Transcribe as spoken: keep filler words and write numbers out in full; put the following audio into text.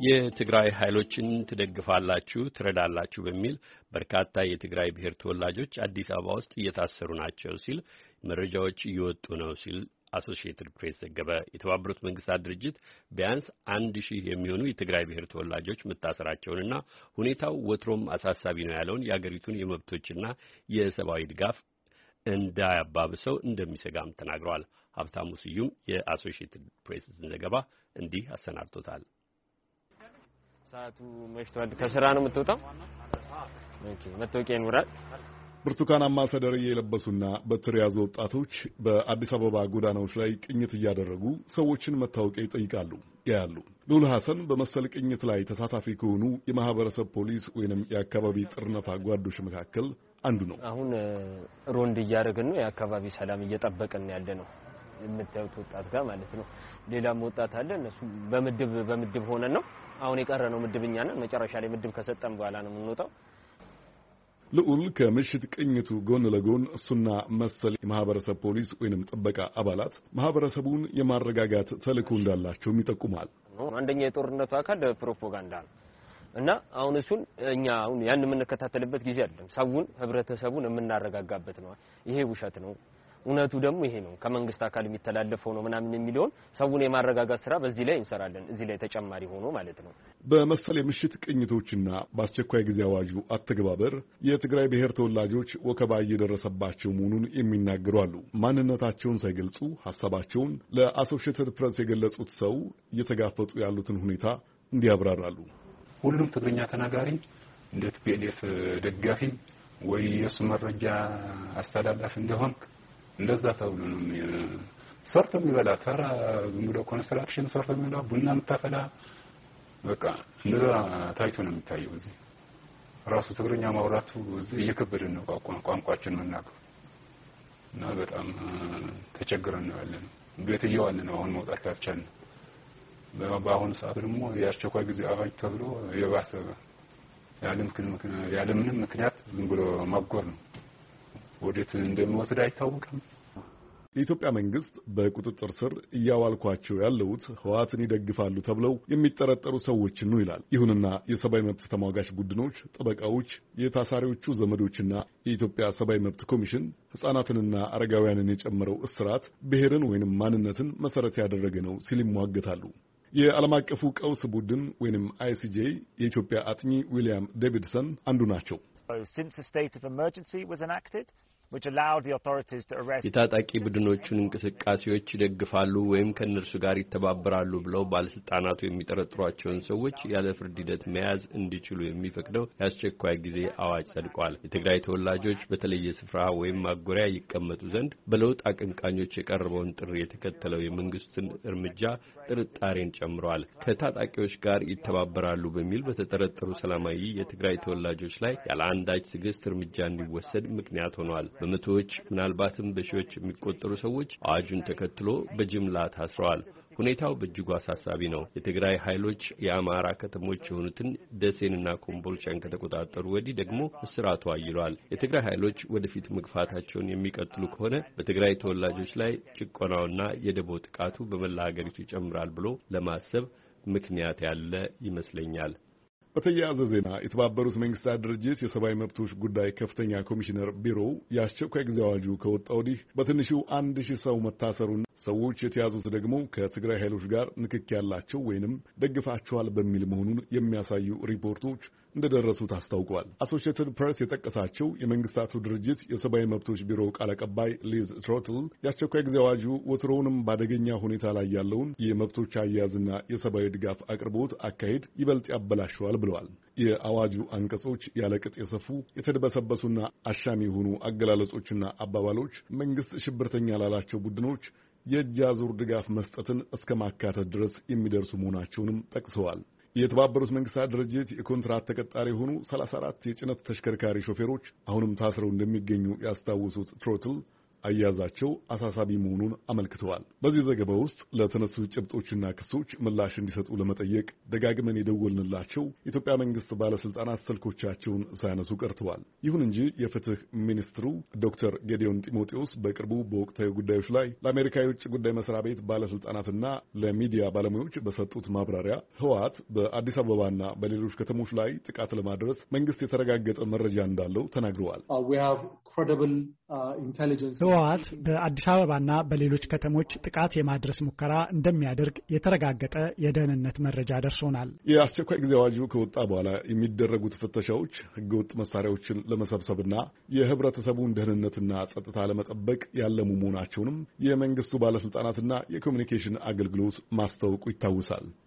የትግራይ ኃይሎችን ትደግፋላችሁ ትረዳላችሁ በሚል በርካታ የትግራይ ብሔር ተወላጆች አዲስ አበባ ውስጥ እየታሰሩ ናቸው ሲል መረጃዎች እየወጡ ነው ሲል አሶሺየትድ ፕሬስ ዘገበ። የተባበሩት መንግስታት ድርጅት ቢያንስ አንድ ሺህ የሚሆኑ የትግራይ ብሔር ተወላጆች መታሰራቸውንና ሁኔታው ወትሮም አሳሳቢ ነው ያለውን የአገሪቱን የመብቶችና የሰብአዊ ድጋፍ እንዳያባብሰው እንደሚሰጋም ተናግረዋል። ሀብታሙ ስዩም የአሶሺየትድ ፕሬስን ዘገባ እንዲህ አሰናድቶታል። ሰዓቱ መሽቷል። ከስራ ነው የምትወጣው? ኦኬ መተውቂያ ይኖራል። ብርቱካናማ ሰደርዬ የለበሱና በትር ያዙ ወጣቶች በአዲስ አበባ ጎዳናዎች ላይ ቅኝት እያደረጉ ሰዎችን መታወቂያ ይጠይቃሉ ያያሉ። ሉል ሐሰን በመሰል ቅኝት ላይ ተሳታፊ ከሆኑ የማህበረሰብ ፖሊስ ወይንም የአካባቢ ጥርነፋ ጓዶች መካከል አንዱ ነው። አሁን ሮንድ እያደረግን ነው፣ የአካባቢ ሰላም እየጠበቅን ያለ ነው። የምታዩት ወጣት ጋር ማለት ነው። ሌላም ወጣት አለ። እነሱ በምድብ በምድብ ሆነን ነው አሁን የቀረነው ምድብኛ ነን። መጨረሻ ላይ ምድብ ከሰጠን በኋላ ነው የምንወጣው። ልዑል ከምሽት ቅኝቱ ጎን ለጎን እሱና መሰል የማህበረሰብ ፖሊስ ወይንም ጥበቃ አባላት ማህበረሰቡን የማረጋጋት ተልዕኮ እንዳላቸውም ይጠቁማል። አንደኛ የጦርነቱ አካል ፕሮፓጋንዳ ነው እና አሁን እሱን እኛ አሁን ያን የምንከታተልበት ጊዜ አይደለም። ሰውን ህብረተሰቡን የምናረጋጋበት ነው። ይሄ ውሸት ነው፣ እውነቱ ደግሞ ይሄ ነው፣ ከመንግስት አካል የሚተላለፈው ነው ምናምን የሚለውን ሰውን የማረጋጋት ስራ በዚህ ላይ እንሰራለን። እዚህ ላይ ተጨማሪ ሆኖ ማለት ነው። በመሰል የምሽት ቅኝቶችና በአስቸኳይ ጊዜ አዋጁ አተገባበር የትግራይ ብሔር ተወላጆች ወከባ እየደረሰባቸው መሆኑን የሚናገሩ አሉ። ማንነታቸውን ሳይገልጹ ሐሳባቸውን ለአሶሺየትድ ፕሬስ የገለጹት ሰው እየተጋፈጡ ያሉትን ሁኔታ እንዲያብራራሉ። ሁሉም ትግርኛ ተናጋሪ እንደ ቲፒኤልኤፍ ደጋፊ ወይ የሱ መረጃ አስተላላፊ እንደሆን እንደዛ ተብሎ ነው ሰርቶ የሚበላ ተራ ዝም ብሎ ኮንስትራክሽን ሰርቶ የሚበላ ቡና ምታፈላ በቃ እንደዛ ታይቶ ነው የሚታየው። እዚህ ራሱ ትግርኛ ማውራቱ እዚህ እየከበደን ነው ቋንቋችን መናገር እና በጣም ተቸግረን ነው ያለነው። ቤት እየዋልን ነው አሁን መውጣት አልቻልንም። በአሁኑ ሰዓት ደግሞ የአስቸኳይ ጊዜ አዋጅ ተብሎ የባሰ ያለምንም ምክንያት ዝም ብሎ ማጎር ነው። ወዴት እንደሚወስድ አይታወቅም። የኢትዮጵያ መንግስት በቁጥጥር ስር እያዋልኳቸው ያለውት ህወሓትን ይደግፋሉ ተብለው የሚጠረጠሩ ሰዎችን ነው ይላል። ይሁንና የሰብአዊ መብት ተሟጋች ቡድኖች፣ ጠበቃዎች፣ የታሳሪዎቹ ዘመዶችና የኢትዮጵያ ሰብአዊ መብት ኮሚሽን ህጻናትንና አረጋውያንን የጨመረው እስራት ብሔርን ወይንም ማንነትን መሰረት ያደረገ ነው ሲል ይሟገታሉ። የዓለም አቀፉ ቀውስ ቡድን ወይንም አይሲጄ የኢትዮጵያ አጥኚ ዊሊያም ዴቪድሰን አንዱ ናቸው። የታጣቂ ቡድኖቹን እንቅስቃሴዎች ይደግፋሉ ወይም ከእነርሱ ጋር ይተባበራሉ ብለው ባለስልጣናቱ የሚጠረጥሯቸውን ሰዎች ያለ ፍርድ ሂደት መያዝ እንዲችሉ የሚፈቅደው የአስቸኳይ ጊዜ አዋጅ ጸድቋል። የትግራይ ተወላጆች በተለየ ስፍራ ወይም ማጎሪያ ይቀመጡ ዘንድ በለውጥ አቀንቃኞች የቀረበውን ጥሪ የተከተለው የመንግስትን እርምጃ ጥርጣሬን ጨምሯል። ከታጣቂዎች ጋር ይተባበራሉ በሚል በተጠረጠሩ ሰላማዊ የትግራይ ተወላጆች ላይ ያለ አንዳች ትዕግስት እርምጃ እንዲወሰድ ምክንያት ሆኗል። በመቶዎች ምናልባትም በሺዎች የሚቆጠሩ ሰዎች አዋጁን ተከትሎ በጅምላ ታስረዋል። ሁኔታው በእጅጉ አሳሳቢ ነው። የትግራይ ኃይሎች የአማራ ከተሞች የሆኑትን ደሴንና ኮምቦልቻን ከተቆጣጠሩ ወዲህ ደግሞ እስራቱ አይሏል። የትግራይ ኃይሎች ወደፊት መግፋታቸውን የሚቀጥሉ ከሆነ በትግራይ ተወላጆች ላይ ጭቆናውና የደቦ ጥቃቱ በመላ ሀገሪቱ ይጨምራል ብሎ ለማሰብ ምክንያት ያለ ይመስለኛል። በተያያዘ ዜና የተባበሩት መንግስታት ድርጅት የሰብአዊ መብቶች ጉዳይ ከፍተኛ ኮሚሽነር ቢሮ የአስቸኳይ ጊዜ አዋጁ ከወጣ ወዲህ በትንሹ አንድ ሺህ ሰው መታሰሩን፣ ሰዎች የተያዙት ደግሞ ከትግራይ ኃይሎች ጋር ንክክ ያላቸው ወይንም ደግፋቸዋል በሚል መሆኑን የሚያሳዩ ሪፖርቶች እንደደረሱት አስታውቋል። አሶሺየትድ ፕሬስ የጠቀሳቸው የመንግስታቱ ድርጅት የሰብአዊ መብቶች ቢሮ ቃል አቀባይ ሊዝ ትሮትል የአስቸኳይ ጊዜ አዋጁ ወትሮውንም ባደገኛ ሁኔታ ላይ ያለውን የመብቶች አያያዝና የሰብአዊ ድጋፍ አቅርቦት አካሄድ ይበልጥ ያበላሸዋል ብለዋል። የአዋጁ አንቀጾች ያለቅጥ የሰፉ የተደበሰበሱና አሻሚ የሆኑ አገላለጾችና አባባሎች መንግስት ሽብርተኛ ላላቸው ቡድኖች የእጅ አዙር ድጋፍ መስጠትን እስከ ማካተት ድረስ የሚደርሱ መሆናቸውንም ጠቅሰዋል። የተባበሩት መንግስታት ድርጅት የኮንትራት ተቀጣሪ የሆኑ ሰላሳ አራት የጭነት ተሽከርካሪ ሾፌሮች አሁንም ታስረው እንደሚገኙ ያስታወሱት ትሮትል አያያዛቸው አሳሳቢ መሆኑን አመልክተዋል። በዚህ ዘገባ ውስጥ ለተነሱ ጭብጦችና ክሶች ምላሽ እንዲሰጡ ለመጠየቅ ደጋግመን የደወልንላቸው የኢትዮጵያ መንግስት ባለስልጣናት ስልኮቻቸውን ሳያነሱ ቀርተዋል። ይሁን እንጂ የፍትህ ሚኒስትሩ ዶክተር ጌዲዮን ጢሞቴዎስ በቅርቡ በወቅታዊ ጉዳዮች ላይ ለአሜሪካ የውጭ ጉዳይ መስሪያ ቤት ባለስልጣናትና ለሚዲያ ባለሙያዎች በሰጡት ማብራሪያ ህወሓት በአዲስ አበባና በሌሎች ከተሞች ላይ ጥቃት ለማድረስ መንግስት የተረጋገጠ መረጃ እንዳለው ተናግረዋል። ህወሓት በአዲስ አበባና በሌሎች ከተሞች ጥቃት የማድረስ ሙከራ እንደሚያደርግ የተረጋገጠ የደህንነት መረጃ ደርሶናል። የአስቸኳይ ጊዜ አዋጁ ከወጣ በኋላ የሚደረጉት ፍተሻዎች ህገወጥ መሳሪያዎችን ለመሰብሰብና የህብረተሰቡን ደህንነትና ጸጥታ ለመጠበቅ ያለሙ መሆናቸውንም የመንግስቱ ባለስልጣናትና የኮሚኒኬሽን አገልግሎት ማስታወቁ ይታወሳል።